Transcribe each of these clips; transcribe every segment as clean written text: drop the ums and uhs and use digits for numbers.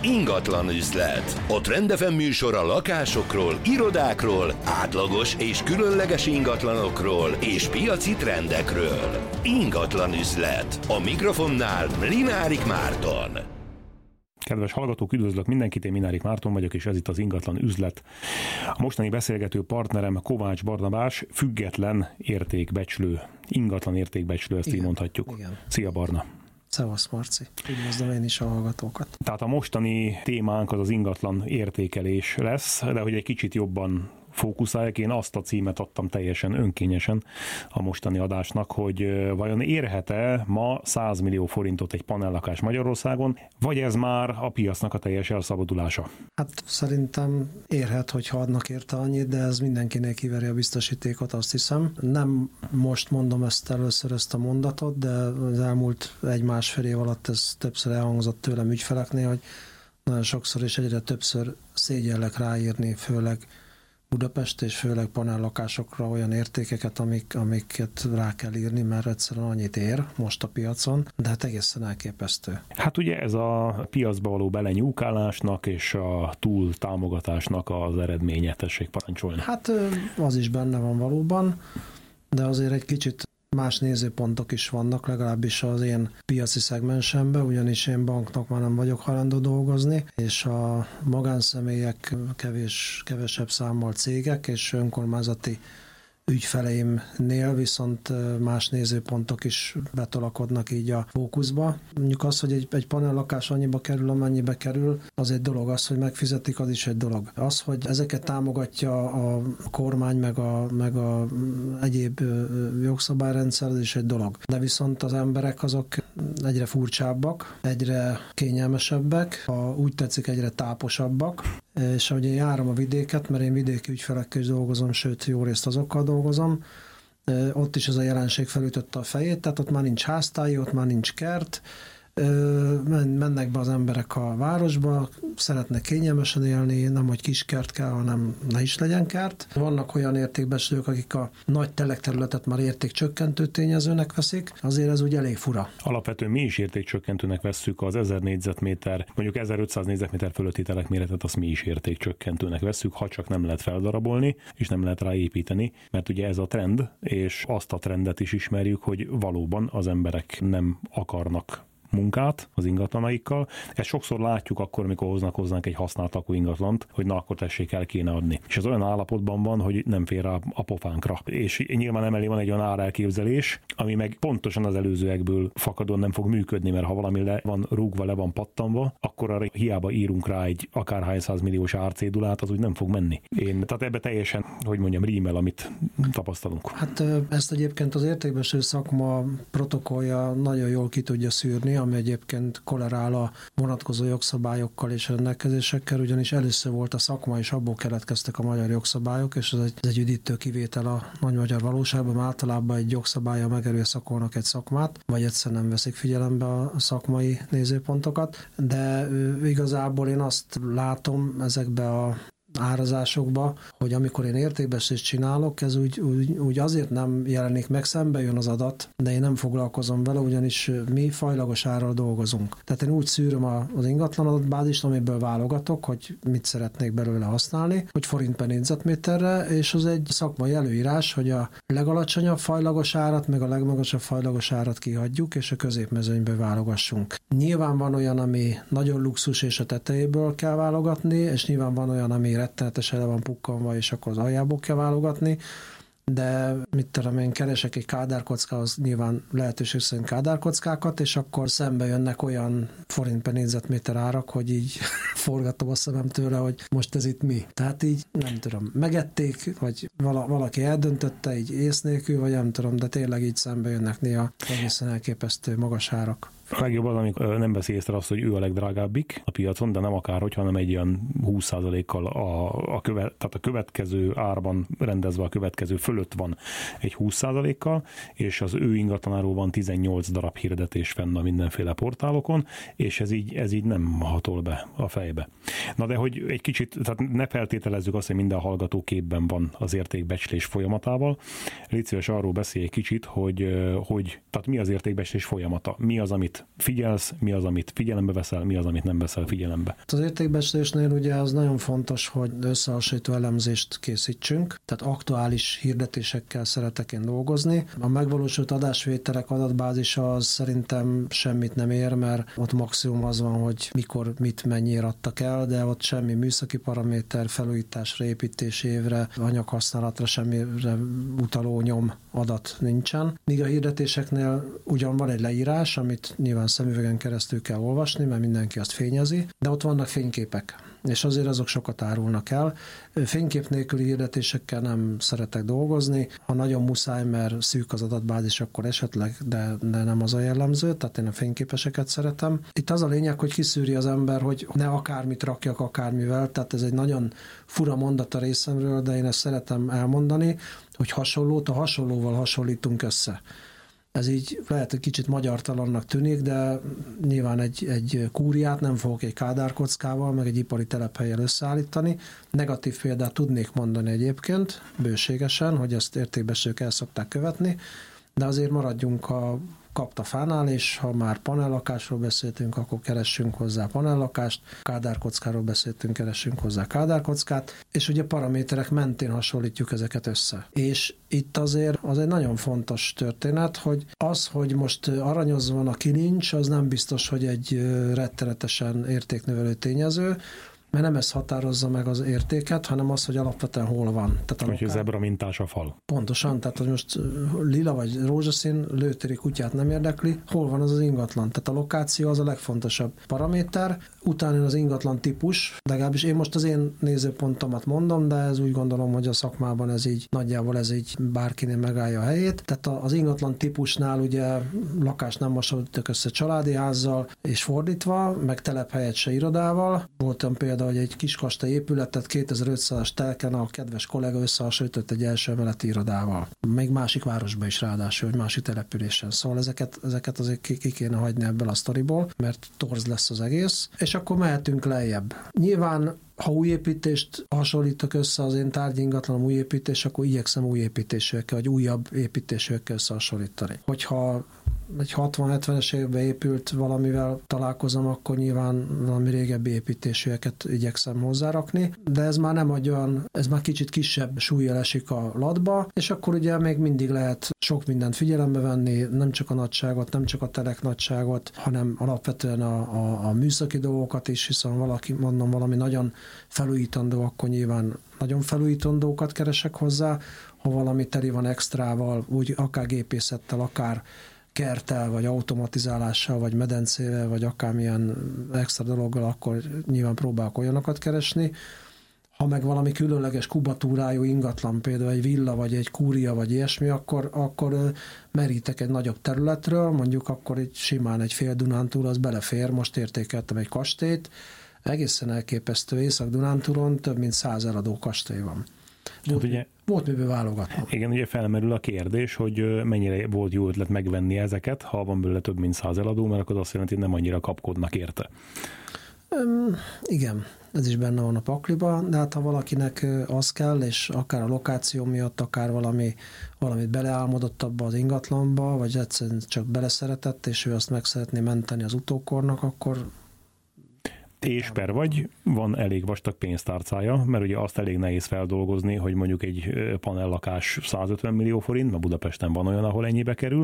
Ingatlan üzlet. A Trend FM műsor a lakásokról, irodákról, átlagos és különleges ingatlanokról és piaci trendekről. Ingatlan üzlet. A mikrofonnál Minárik Márton. Kedves hallgatók, üdvözlök mindenkit, én Minárik Márton vagyok, és ez itt az Ingatlan üzlet. A mostani beszélgető partnerem Kovács Barnabás, független értékbecslő, ingatlan értékbecslő, ezt így mondhatjuk. Igen. Szia Barna! Szevasz Marci, üdvözlöm én is a hallgatókat. Tehát a mostani témánk az ingatlan értékelés lesz, de hogy egy kicsit jobban fókuszálják, én azt a címet adtam teljesen önkényesen a mostani adásnak, hogy vajon érhet-e ma 100 millió forintot egy panellakás Magyarországon, vagy ez már a piacnak a teljes elszabadulása? Hát szerintem érhet, hogyha adnak érte annyit, de ez mindenkinek kiveri a biztosítékot, azt hiszem. Nem most mondom először ezt a mondatot, de az elmúlt 1-1,5 év alatt ez többször elhangzott tőlem ügyfeleknél, hogy nagyon sokszor és egyre többször szégyellek ráírni, főleg Budapest és főleg panellakásokra olyan értékeket, amiket rá kell írni, mert egyszerűen annyit ér most a piacon, de hát egészen elképesztő. Hát ugye ez a piacba való belenyúkálásnak és a túl támogatásnak az eredménye, tessék parancsolni. Hát az is benne van valóban, de azért egy kicsit más nézőpontok is vannak, legalábbis az én piaci szegmensemben, ugyanis én banknak már nem vagyok hajlandó dolgozni, és a magánszemélyek kevesebb számmal cégek és önkormányzati ügyfeleimnél viszont más nézőpontok is betolakodnak így a fókuszba. Mondjuk az, hogy egy panellakás annyiba kerül, amennyibe kerül, az egy dolog, az, hogy megfizetik, az is egy dolog. Az, hogy ezeket támogatja a kormány, meg a egyéb jogszabályrendszer, az is egy dolog. De viszont az emberek azok egyre furcsábbak, egyre kényelmesebbek, ha úgy tetszik, egyre táposabbak, és ahogy én járom a vidéket, mert én vidéki ügyfelekkel is dolgozom, sőt jó részt azokkal dolgozom, ott is ez a jelenség felütötte a fejét, tehát ott már nincs háztály, ott már nincs kert, mennek be az emberek a városba, szeretnek kényelmesen élni, nem hogy kis kert kell, hanem ne is legyen kert. Vannak olyan értékbecslők, akik a nagy telekterületet már értékcsökkentő tényezőnek veszik, azért ez úgy elég fura. Alapvetően mi is értékcsökkentőnek vesszük az 1000 négyzetméter, mondjuk 1500 négyzetméter fölötti telekméretet, azt mi is értékcsökkentőnek vesszük, ha csak nem lehet feldarabolni, és nem lehet ráépíteni, mert ugye ez a trend, és azt a trendet is ismerjük, hogy valóban az emberek nem akarnak munkát az ingatlanaikkal. Ezt sokszor látjuk akkor, amikor hoznak hozzánk egy használt lakó ingatlant, hogy na akkor tessék, el kéne adni. És ez olyan állapotban van, hogy nem fér rá a pofánkra. És nyilván emellé van egy olyan árelképzelés, ami meg pontosan az előzőekből fakadóan nem fog működni, mert ha valami le van rúgva, le van pattanva, akkor arra hiába írunk rá egy akárhány 100 milliós árcédulát, az úgy nem fog menni. Tehát ebbe teljesen, hogy mondjam, rímel, amit tapasztalunk. Hát ezt egyébként az értékbecslő szakma protokollja nagyon jól ki tudja szűrni, ami egyébként korrelál a vonatkozó jogszabályokkal és rendelkezésekkel, ugyanis először volt a szakma, és abból keletkeztek a magyar jogszabályok, és ez egy üdítő kivétel a nagy magyar valóságban. Általában egy jogszabálya megerőszakolnak egy szakmát, vagy egyszerűen nem veszik figyelembe a szakmai nézőpontokat, de igazából én azt látom ezekbe a árazásokba, hogy amikor én értékbecslést csinálok, ez úgy azért nem jelenik meg, szembe jön az adat, de én nem foglalkozom vele, ugyanis mi fajlagos árral dolgozunk. Tehát én úgy szűröm az ingatlan adatbázist, amiből válogatok, hogy mit szeretnék belőle használni, hogy forint per négyzetméterre, és az egy szakmai előírás, hogy a legalacsonyabb fajlagos árat, meg a legmagasabb fajlagos árat kihagyjuk, és a középmezőnyből válogassunk. Nyilván van olyan, ami nagyon luxus, és a tetejéből kell válogatni, és nyilván van olyan, ami rettenetesen le van pukkanva, és akkor az aljából kell válogatni, de mit tudom én, keresek egy kádárkockához nyilván lehetőség szerint kádárkockákat, és akkor szembe jönnek olyan forint per négyzetméter árak, hogy így forgatom a szemem tőle, hogy most ez itt mi. Tehát így nem tudom, megették, vagy valaki eldöntötte így ész nélkül, vagy nem tudom, de tényleg így szembe jönnek néha egészen elképesztő magas árak. A legjobb az, amikor nem veszi észre azt, hogy ő a legdrágábbik a piacon, de nem akárhogy, hanem egy ilyen 20%-kal tehát a következő árban rendezve a következő fölött van egy 20%-kal, és az ő ingatlanáról van 18 darab hirdetés fenn a mindenféle portálokon, és ez így nem hatol be a fejbe. Na de hogy egy kicsit, tehát ne feltételezzük azt, hogy minden hallgató képben van az értékbecslés folyamatával. Légy szíves, arról beszélj egy kicsit, hogy tehát mi az értékbecslés folyamata? Mi az, amit figyelsz, mi az, amit figyelembe veszel, mi az, amit nem veszel figyelembe? Az értékbecslésnél ugye az nagyon fontos, hogy összehasonlító elemzést készítsünk, tehát aktuális hirdetésekkel szeretek én dolgozni. A megvalósult adásvételek adatbázisa az szerintem semmit nem ér, mert ott maximum az van, hogy mikor mit mennyire adtak el, de ott semmi műszaki paraméter, felújításra, építési évre, anyaghasználatra semmire utaló nyom adat nincsen. Míg a hirdetéseknél ugyan van egy leírás, amit nyilván szemüvegen keresztül kell olvasni, mert mindenki azt fényezi, de ott vannak fényképek, és azért azok sokat árulnak el. Fénykép nélküli hirdetésekkel nem szeretek dolgozni, ha nagyon muszáj, mert szűk az adatbázis, akkor esetleg, de nem az a jellemző, tehát én a fényképeseket szeretem. Itt az a lényeg, hogy kiszűri az ember, hogy ne akármit rakjak akármivel, tehát ez egy nagyon fura mondat a részemről, de én ezt szeretem elmondani, hogy hasonlót a hasonlóval hasonlítunk össze. Ez így lehet, hogy kicsit magyartalannak tűnik, de nyilván egy kúriát nem fogok egy kádárkockával, meg egy ipari telephellyel összeállítani. Negatív példát tudnék mondani egyébként, bőségesen, hogy ezt értékbecslők el szokták követni, de azért maradjunk a kaptafánál, és ha már panellakásról beszéltünk, akkor keressünk hozzá panellakást, kádárkockáról beszéltünk, keressünk hozzá kádárkockát, és ugye paraméterek mentén hasonlítjuk ezeket össze. És itt azért az egy nagyon fontos történet, hogy az, hogy most aranyoz van a kilincs, az nem biztos, hogy egy rettenetesen értéknövelő tényező, mert nem ez határozza meg az értéket, hanem az, hogy alapvetően hol van. Hogy zebra mintás a fal. Pontosan, tehát hogy most lila vagy rózsaszín lőtéri kutyát nem érdekli, hol van az ingatlan. Tehát a lokáció az a legfontosabb paraméter, utána az ingatlan típus, legalábbis én most az én nézőpontomat mondom, de ez úgy gondolom, hogy a szakmában ez így nagyjából ez így bárkinél megállja a helyét. Tehát az ingatlan típusnál ugye lakást nem hasonlítok össze családi házzal, és fordítva, meg telephelyet se irodával. Voltam például, hogy egy kis kastély épületet 2500-as telken a kedves kollega összehasonlított egy első emeleti irodával. Még másik városban is ráadásul, hogy másik településen. Szóval ezeket azért ki kéne hagyni ebből a sztoriból, mert torz lesz az egész, és akkor mehetünk lejjebb. Nyilván ha új építést hasonlítok össze, az én tárgyi ingatlanom új építés, akkor igyekszem új építésűekkel, vagy újabb építésűekkel összehasonlítani. Hogyha egy 60-70-es évben épült valamivel találkozom, akkor nyilván valami régebbi építésűeket igyekszem hozzárakni, de ez már nem olyan, ez már kicsit kisebb súllyal esik a latba, és akkor ugye még mindig lehet sok mindent figyelembe venni, nem csak a nagyságot, nem csak a telek nagyságot, hanem alapvetően a műszaki dolgokat is, hiszen valami nagyon felújítandó, akkor nyilván nagyon felújítandókat keresek hozzá, ha valami teli van extrával, úgy akár gépészettel, akár kerttel, vagy automatizálással, vagy medencével, vagy akármilyen extra dologgal, akkor nyilván próbálok olyanokat keresni. Ha meg valami különleges kubatúrájú ingatlan, például egy villa, vagy egy kúria, vagy ilyesmi, akkor merítek egy nagyobb területről, mondjuk akkor egy simán egy fél Dunántúl, az belefér, most értékeltem egy kastélyt, egészen elképesztő, Észak-Dunántúlon több mint 100 eladó kastély van. Volt miből válogatnom. Igen, ugye felmerül a kérdés, hogy mennyire volt jó ötlet megvenni ezeket, ha van belőle több mint 100 eladó, mert akkor azt jelenti, hogy nem annyira kapkodnak érte. Igen, ez is benne van a pakliba, de hát ha valakinek az kell, és akár a lokáció miatt, akár valamit beleálmodott abba az ingatlanba, vagy egyszerűen csak beleszeretett, és ő azt meg szeretné menteni az utókornak, akkor és vagy van elég vastag pénztárcája, mert ugye azt elég nehéz feldolgozni, hogy mondjuk egy panellakás 150 millió forint, mert Budapesten van olyan, ahol ennyibe kerül,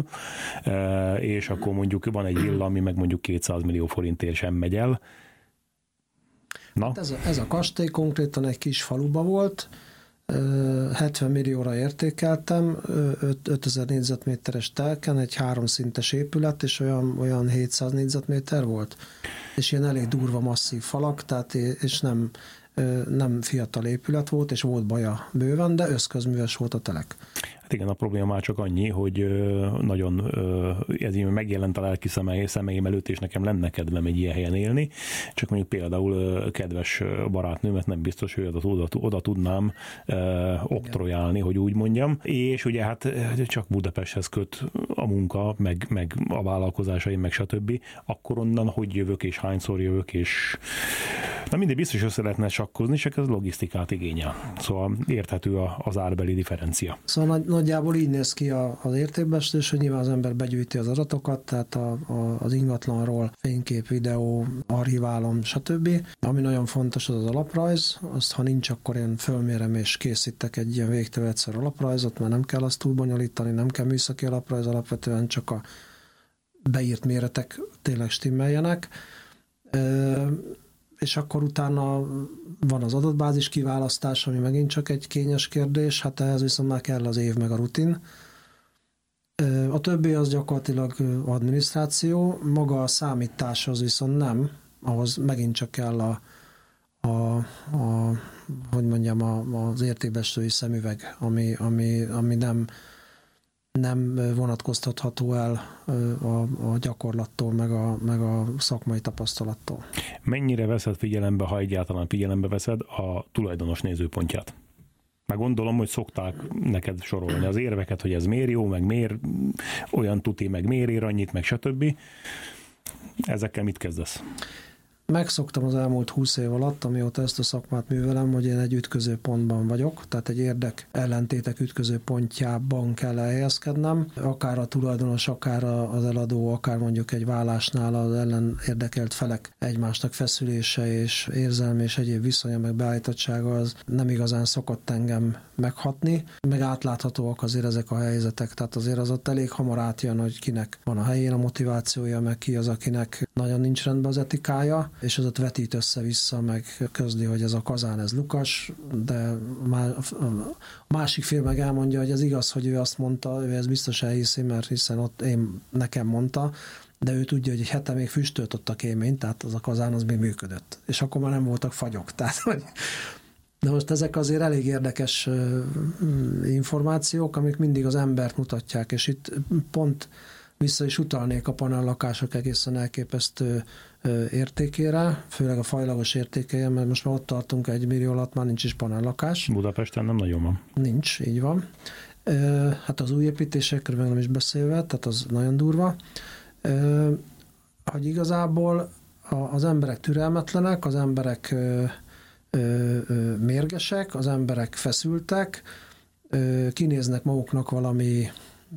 és akkor mondjuk van egy villa, ami meg mondjuk 200 millió forintért sem megy el. Na? Hát ez a kastély konkrétan egy kis faluba volt, 70 millióra értékeltem, 5000 négyzetméteres telken, egy 3 szintes épület, és olyan 700 négyzetméter volt. És ilyen elég durva, masszív falak, tehát, és nem fiatal épület volt, és volt baja bőven, de összközműves volt a telek. Hát igen, a probléma már csak annyi, hogy nagyon ez megjelent a lelki szemeim előtt, és nekem lenne kedvem egy ilyen helyen élni, csak mondjuk például kedves barátnőmet nem biztos, hogy oda tudnám oktrojálni, hogy úgy mondjam, és ugye hát csak Budapesthez köt a munka, meg a vállalkozásaim, meg stb. Akkor onnan hogy jövök, és hányszor jövök, és Na mindig biztos össze lehetne sakkozni, csak ez logisztikát igényel. Szóval érthető az árbeli differencia. Szóval nagyjából így néz ki az értékbeeslés, hogy nyilván az ember begyűjti az adatokat, tehát az ingatlanról fénykép, videó, archiválom, stb. Ami nagyon fontos, az alaprajz. Azt, ha nincs, akkor én fölmérem és készítek egy ilyen végtelen egyszer alaprajzot, mert nem kell azt túl bonyolítani, nem kell műszaki alaprajz, alapvetően csak a beírt méretek tényleg stimmeljenek. És akkor utána van az adatbázis kiválasztás, ami megint csak egy kényes kérdés, hát ehhez viszont már kell az év meg a rutin. A többi az gyakorlatilag adminisztráció, maga a számítás az viszont nem, ahhoz megint csak kell az értékbeeslői szemüveg, ami nem vonatkoztatható el a gyakorlattól, meg a szakmai tapasztalattól. Mennyire veszed figyelembe, ha egyáltalán figyelembe veszed a tulajdonos nézőpontját? Már gondolom, hogy szokták neked sorolni az érveket, hogy ez miért jó, meg miért olyan tuti, meg miért ér annyit, meg stb. Ezekkel mit kezdesz? Megszoktam az elmúlt 20 év alatt, amióta ezt a szakmát művelem, hogy én egy ütközőpontban vagyok, tehát egy érdek ellentétek ütközőpontjában kell elhelyezkednem. Akár a tulajdonos, akár az eladó, akár mondjuk egy vállásnál az ellen érdekelt felek egymásnak feszülése és érzelmi és egyéb viszonya meg beállítottsága az nem igazán szokott engem meghatni, meg átláthatóak azért ezek a helyzetek, tehát azért az ott elég hamar átjön, hogy kinek van a helyén a motivációja, meg ki az, akinek nagyon nincs rendben az etikája, és az ott vetít össze-vissza, meg közli, hogy ez a kazán, ez Lukas, de a másik fél meg elmondja, hogy ez igaz, hogy ő azt mondta, ő ezt biztos elhiszi, mert hiszen ott nekem mondta, de ő tudja, hogy egy hete még füstölt ott a kémény, tehát az a kazán az még működött. És akkor már nem voltak fagyok. Tehát, de most ezek azért elég érdekes információk, amik mindig az embert mutatják, és itt pont vissza is utalnék a panellakások egészen elképesztő értékére, főleg a fajlagos értékeje, mert most már ott tartunk 1 millió alatt, már nincs is panellakás. Budapesten nem nagyon van. Nincs, így van. Hát az új építésekről meg nem is beszélve, tehát az nagyon durva. Hogy igazából az emberek türelmetlenek, az emberek mérgesek, az emberek feszültek, kinéznek maguknak valami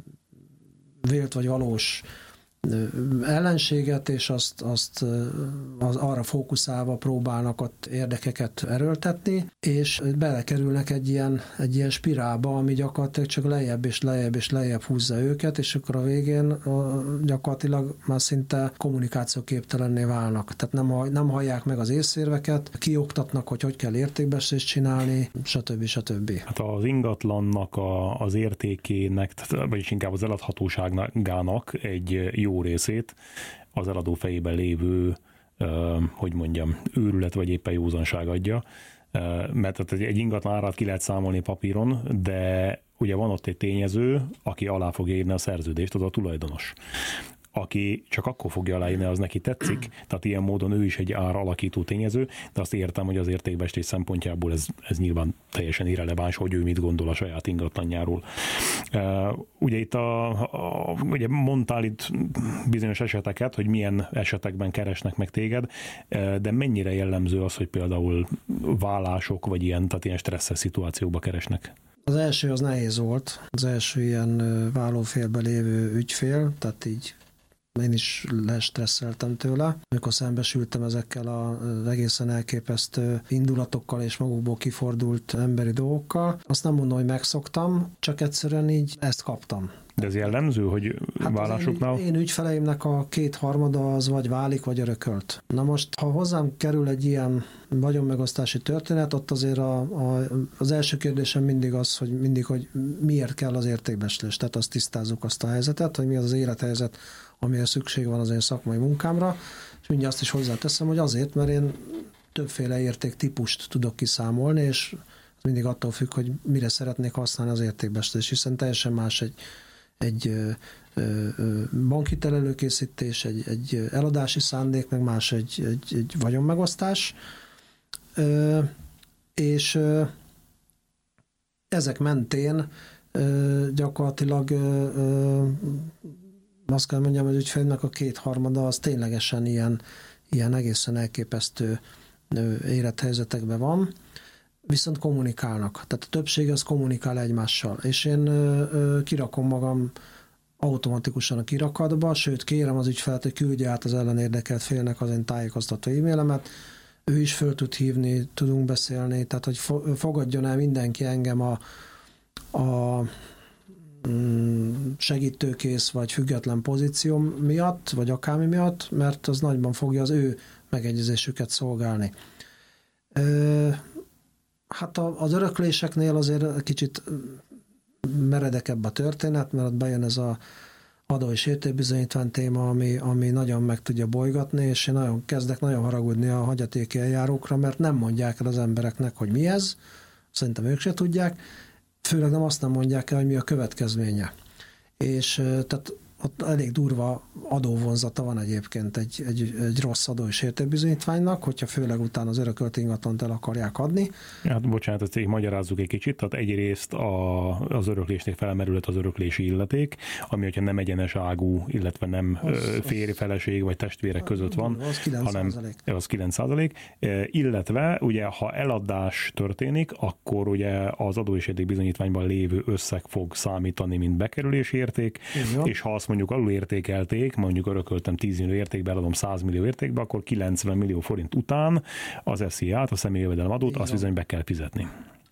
vélt vagy valós ellenséget, és azt arra fókuszálva próbálnak ott érdekeket erőltetni, és belekerülnek egy ilyen spirálba, ami gyakorlatilag csak lejjebb és lejjebb és lejjebb húzza őket, és akkor a végén gyakorlatilag már szinte kommunikációképtelenné válnak. Tehát nem hallják meg az észérveket, kioktatnak, hogy kell értékbeeslést csinálni, stb. Hát az ingatlannak az értékének, vagyis inkább az eladhatóságának egy jó részét az eladó fejében lévő, őrület vagy éppen józanság adja, mert egy ingatlan árát ki lehet számolni papíron, de ugye van ott egy tényező, aki alá fogja írni a szerződést, az a tulajdonos. Aki csak akkor fogja aláírni, az neki tetszik, tehát ilyen módon ő is egy ár alakító tényező, de azt értem, hogy az értékbeeslés szempontjából ez nyilván teljesen irreleváns, hogy ő mit gondol a saját ingatlanjáról. Ugye itt ugye mondtál itt bizonyos eseteket, hogy milyen esetekben keresnek meg téged, de mennyire jellemző az, hogy például vállások, vagy tehát ilyen stresszes szituációkba keresnek? Az első az nehéz volt, az első ilyen vállófélben lévő ügyfél, tehát így én is lestresszeltem tőle, amikor szembesültem ezekkel az egészen elképesztő indulatokkal és magukból kifordult emberi dolgokkal. Azt nem mondom, hogy megszoktam, csak egyszerűen így ezt kaptam. De ez jellemző, hogy vállásoknál? Én ügyfeleimnek a 2/3 az vagy válik, vagy örökölt. Na most, ha hozzám kerül egy ilyen vagyonmegosztási történet, ott azért az első kérdésem mindig az, hogy miért kell az értékbeeslés. Tehát azt tisztázzuk azt a helyzetet, hogy mi az élethelyzet, amire szükség van az én szakmai munkámra, és mindjárt azt is hozzáteszem, hogy azért, mert én többféle értéktípust tudok kiszámolni, és az mindig attól függ, hogy mire szeretnék használni az értékbeeslés, hiszen teljesen más egy bankhitel előkészítés, egy eladási szándék, meg más egy vagyonmegosztás, és ezek mentén gyakorlatilag azt kell mondjam, hogy ügyfélnek a 2/3 az ténylegesen ilyen egészen elképesztő érett helyzetekben van, viszont kommunikálnak. Tehát a többség az kommunikál egymással. És én kirakom magam automatikusan a kirakatba, sőt kérem az ügyfelet, hogy küldje át az ellenérdekelt félnek az én tájékoztató e-mailemet, ő is föl tud hívni, tudunk beszélni, tehát hogy fogadjon el mindenki engem a segítőkész vagy független pozíció miatt, vagy akármi miatt, mert az nagyban fogja az ő megegyezésüket szolgálni. Hát az örökléseknél azért kicsit meredekebb a történet, mert ott bejön ez a adó- és értékbizonyítvány téma, ami nagyon meg tudja bolygatni, és én kezdek nagyon haragudni a hagyatéki eljárókra, mert nem mondják el az embereknek, hogy mi ez, szerintem ők se tudják, főleg azt nem mondják el, hogy mi a következménye. És tehát ott elég durva adóvonzata van egyébként egy rossz adó- és értékbizonyítványnak, hogyha főleg utána az örökölt ingatlant el akarják adni. Hát bocsánat, ezt így magyarázzuk egy kicsit, tehát egyrészt az öröklésnél felmerülhet az öröklési illeték, ami hogyha nem egyenes ágú, illetve nem férj, feleség vagy testvérek között van, az 9%. hanem az 9%, illetve ugye ha eladás történik, akkor ugye az adó- és értékbizonyítványban lévő összeg fog számítani, mint bekerülési érték, és ha azt mondjuk alulértékelték, mondjuk örököltem 10 millió értékbe, eladom 100 millió értékbe, akkor 90 millió forint után az SZIA-t, a személyi jövedelemadót, azt bizony be kell fizetni.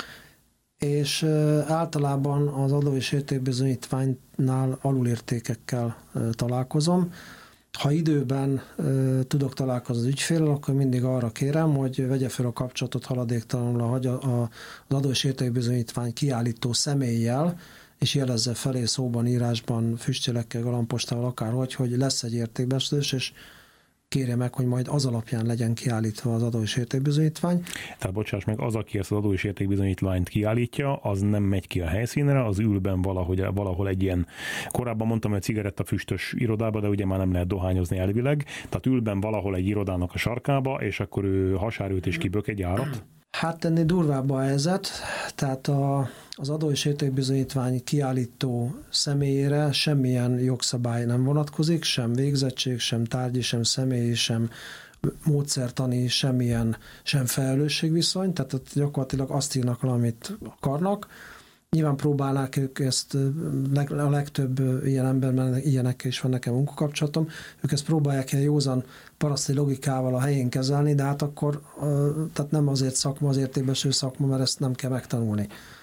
És általában az adó- és értékbizonyítványnál alulértékekkel találkozom. Ha időben tudok találkozni az ügyféllel, akkor mindig arra kérem, hogy vegye fel a kapcsolatot haladéktalanul az adó- és értékbizonyítvány kiállító személlyel, és jelezze felé szóban, írásban, füstjelekkel, galambostával, akárhogy, hogy lesz egy értékbecslés, és kérje meg, hogy majd az alapján legyen kiállítva az adó- és értékbizonyítvány. Tehát bocsáss meg, az, aki ezt az adó- és értékbizonyítványt kiállítja, az nem megy ki a helyszínre, az ülben valahol egy ilyen, korábban mondtam, hogy cigarettafüstös irodába, de ugye már nem lehet dohányozni elvileg, tehát ülben valahol egy irodának a sarkába, és akkor ő hasárült és kibök egy árat? Hát ennél durvább a helyzet, tehát az adó- és értékbizonyítvány kiállító személyére semmilyen jogszabály nem vonatkozik, sem végzettség, sem tárgyi, sem személyi, sem módszertani, sem felelősségviszony, tehát ott gyakorlatilag azt írnak, amit akarnak. Nyilván próbálnák ők ezt, a legtöbb ilyen emberben, ilyenekkel is van nekem munkakapcsolatom, ők ezt próbálják ilyen józan paraszti logikával a helyén kezelni, de hát akkor tehát nem azért szakma, az értékbecslő szakma, mert ezt nem kell megtanulni.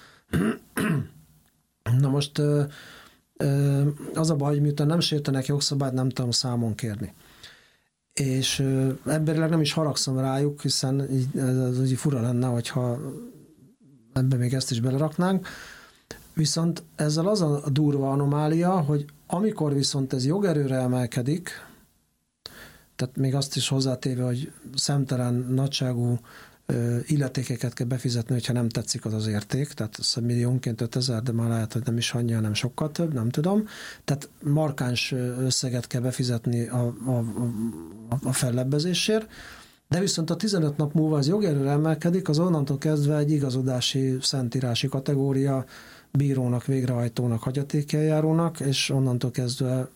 Na most az a baj, hogy miután nem sértenek jogszabályt, nem tudom számon kérni. És emberileg nem is haragszom rájuk, hiszen ez úgy fura lenne, hogyha ebben még ezt is beleraknánk. Viszont ezzel az a durva anomália, hogy amikor viszont ez jogerőre emelkedik, tehát még azt is hozzátéve, hogy szemtelen nagyságú illetékeket kell befizetni, hogyha nem tetszik az érték, tehát milliónként 5000, de már lehet, hogy nem is annyi, hanem sokkal több, nem tudom. Tehát markáns összeget kell befizetni a fellebbezésért, de viszont a 15 nap múlva az jogerőre emelkedik, az onnantól kezdve egy igazodási szentírási kategória, bírónak, végrehajtónak, hagyatékeljárónak, és onnantól kezdve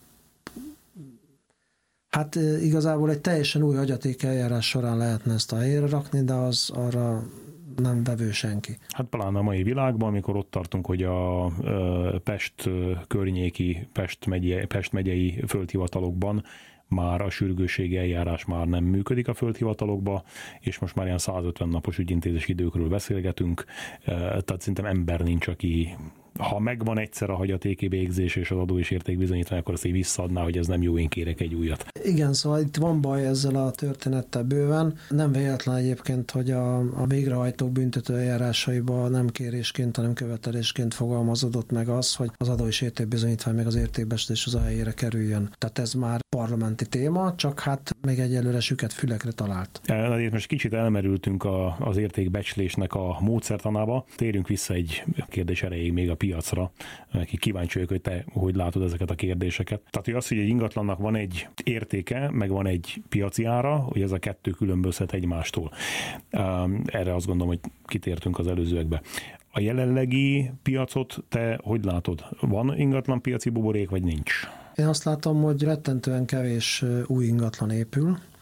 hát igazából egy teljesen új hagyatékeljárás során lehetne ezt a helyére rakni, de az arra nem vevő senki. Hát pláne a mai világban, amikor ott tartunk, hogy a Pest környéki, Pest megyei földhivatalokban már a sürgősségi eljárás már nem működik a földhivatalokba, és most már ilyen 150 napos ügyintézési időkről beszélgetünk, tehát szerintem ember nincs, aki ha megvan egyszer a hagyatéki végzés és az adó- és értékbizonyítvány, akkor azt így visszaadná, hogy ez nem jó, én kérek egy újat. Igen, szóval itt van baj ezzel a történettel bőven. Nem véletlen egyébként, hogy a végrehajtók büntető eljárásaiban nem kérésként, hanem követelésként fogalmazódott meg az, hogy az adó- és értékbizonyítvány meg az értékbecslés az a helyére kerüljön. Tehát ez már parlamenti téma, csak hát még egyelőre süket fülekre talált. Itt most kicsit elmerültünk az értékbecslésnek a módszertanába. Térjünk vissza egy kérdés erejéig még a piacra. Kíváncsi vagyok, hogy te hogy látod ezeket a kérdéseket. Tehát, hogy az, hogy egy ingatlannak van egy értéke, meg van egy piaci ára, hogy ez a kettő különbözhet egymástól. Erre azt gondolom, hogy kitértünk az előzőekbe. A jelenlegi piacot te hogy látod? Van ingatlan piaci buborék, vagy nincs? Én azt látom, hogy rettentően kevés új ingatlan épül,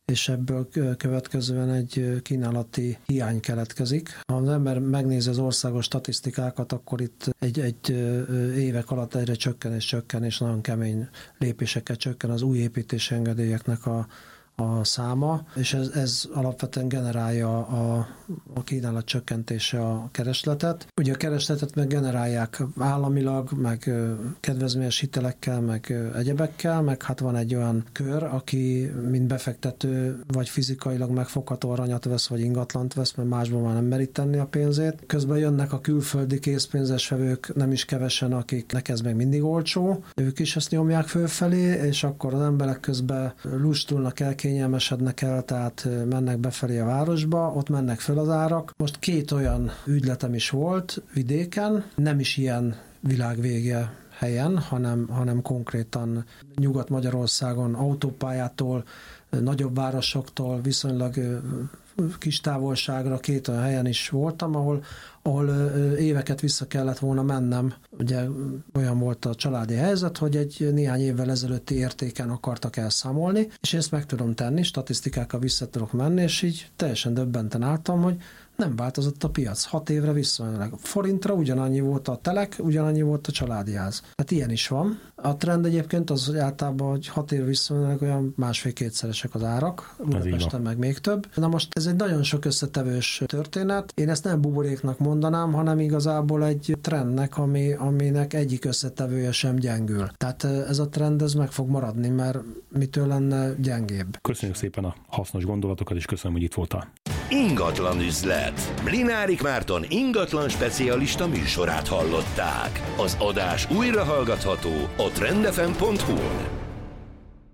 és ebből következően egy kínálati hiány keletkezik. Ha az ember megnézi az országos statisztikákat, akkor itt egy évek alatt egyre csökken, és nagyon kemény lépéseket csökken az új építési engedélyeknek a száma, és ez alapvetően generálja a kínálat csökkentése a keresletet. Ugye a keresletet meg generálják államilag, meg kedvezményes hitelekkel, meg egyebekkel, meg hát van egy olyan kör, aki mint befektető vagy fizikailag megfogható aranyat vesz, vagy ingatlant vesz, mert másban már nem meri tenni a pénzét. Közben jönnek a külföldi készpénzes vevők, nem is kevesen, akiknek ez még mindig olcsó, ők is ezt nyomják fölfelé, és akkor az emberek közben lustulnak el, kényelmesednek el, tehát mennek befelé a városba, ott mennek föl az árak. Most 2 olyan ügyletem is volt vidéken, nem is ilyen világvége helyen, hanem konkrétan Nyugat-Magyarországon autópályától, nagyobb városoktól viszonylag kis távolságra 2 olyan helyen is voltam, ahol éveket vissza kellett volna mennem. Ugye olyan volt a családi helyzet, hogy egy néhány évvel ezelőtti értéken akartak elszámolni, és én ezt meg tudom tenni, statisztikákkal vissza tudok menni, és így teljesen döbbenten álltam, hogy nem változott a piac. 6 évre visszamenőleg. Forintra ugyanannyi volt a telek, ugyanannyi volt a családi ház. Hát ilyen is van. A trend egyébként az, hogy általában, hogy 6 évre visszamenőleg olyan 1,5-2-szeresek az árak, Budapesten meg még több. Na most ez egy nagyon sok összetevős történet. Én ezt nem buboréknak mondanám, hanem igazából egy trendnek, aminek egyik összetevője sem gyengül. Tehát ez a trend ez meg fog maradni, mert mitől lenne gyengébb. Köszönjük szépen a hasznos gondolatokat, és köszönöm, hogy itt voltál. Ingatlan üzlet. Mlinárik Márton ingatlan specialista műsorát hallották. Az adás újra hallgatható a trendfm.hu-n.